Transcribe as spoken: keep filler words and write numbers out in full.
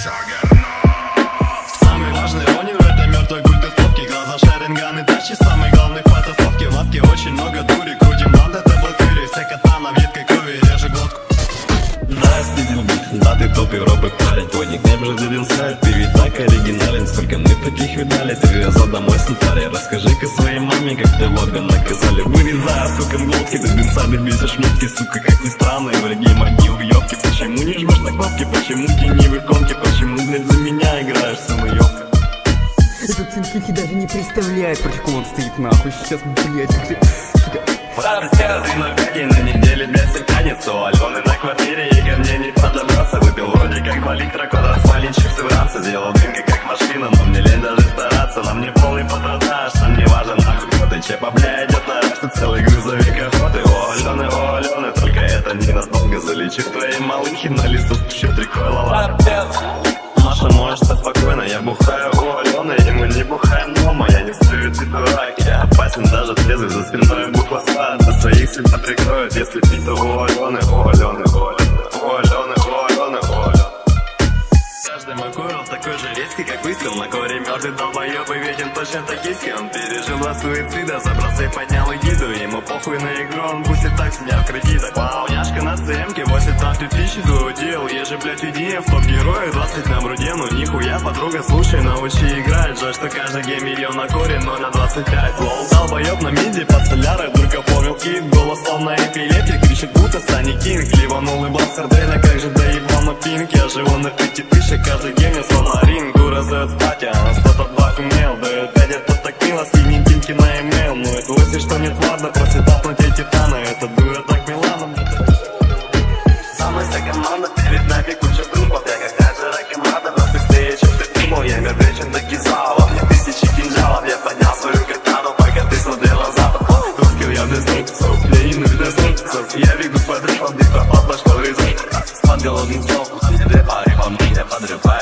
Самый важный ронин в этой мертвой культовке. Глаза шеринган и тачи, самый главный фотосовки. В лавке очень много дури, крутим над это блокири. Все катана в едкой крови, реже глотку. Да, я спиздил бит, да ты топ Европы парень. Твой никнейм же дебил сайт, ты ведь так оригинален. Сколько мы таких видали, ты везла домой с нотария. Расскажи-ка своей маме, как ты Логан наказали. Вырезая, сука, глотки, ты инсайды бесишь шмотки. Сука, как ни странно, и враги мои уёбки. Почему не жмешь на кнопки, почему тени в иконке? Почему, блядь, за меня играешь, самоёбка? Этот Синкихи даже не представляет, против кого он стоит нахуй. Сейчас, блядь, как Парсера, ты на пяти, на неделе для пятницу. Алены на квартире и ко мне не подобраться. Выпил вроде как два литра, куда спалить чипсы в ранце. Сделал дымка как машина, но мне лень даже стараться. На мне полный патронаж, нам не важно нахуй кто ты. Чепа, бля, идет на раз, ты целый грузовик охоты. О, Алены, о, Алены, только это не надолго. Залечу твоей малыхи на лицо, спущу трикой лала. Маша, можешь стать спокойно, я бухаю у Алены, и мы не бухаем дома. Я не стою, ты дурак, я опасен даже трезвый. За спиной буква СА, за своих сильно прикроют. Если пить, то у Алены, у Алены, у Алены, у Алены, у Алены, у Алены. Каждый мой курил такой же резкий, как выстрел. На коре мертвый долбоёб и виден точно токийский. Он пережил два суицида, забрал сейф, поднял эгиду. Ему похуй на игру, он пустит так, сняв кредиток. Вау, няшка на стемке, восемь там тысячи доудел. Еже, блядь, веди в топ-герои, двадцать на бруде. Ну нихуя, подруга, слушай, научи играть. Жаль, что каждый гейм миллион на коре, ноль на двадцать пять. Лол, долбоёб на миди, под солярой, только форил кит. Голос словно эпилептик, кричит, будто Санни Кинг. Ливанул и бластер Дрейна, как же доебал на пинк. Я живу на пяти тысячах, каждый гейм я словно ринг. Дура зовет в пати, она сто два умел. Дает пять, это так мило, скинь тинки на имейл. Ну это лысый, что нет ладно, просит апнуть эти таны. Это дура так милана, мне так... Самая вся команда, перед нами куча трупов. Я как Таджера команда, но быстрее, чем ты думал. Я мертвее, чем Такизава, мне тысячи кинжалов. Я поднял свою катану, пока ты смотрела в запад. Русскил я без рейсов, я ину без рейсов. Я бегу под рифом, ты пропал, башкой рызок. Спад голодных зов, тебе пари, по мне подрывай.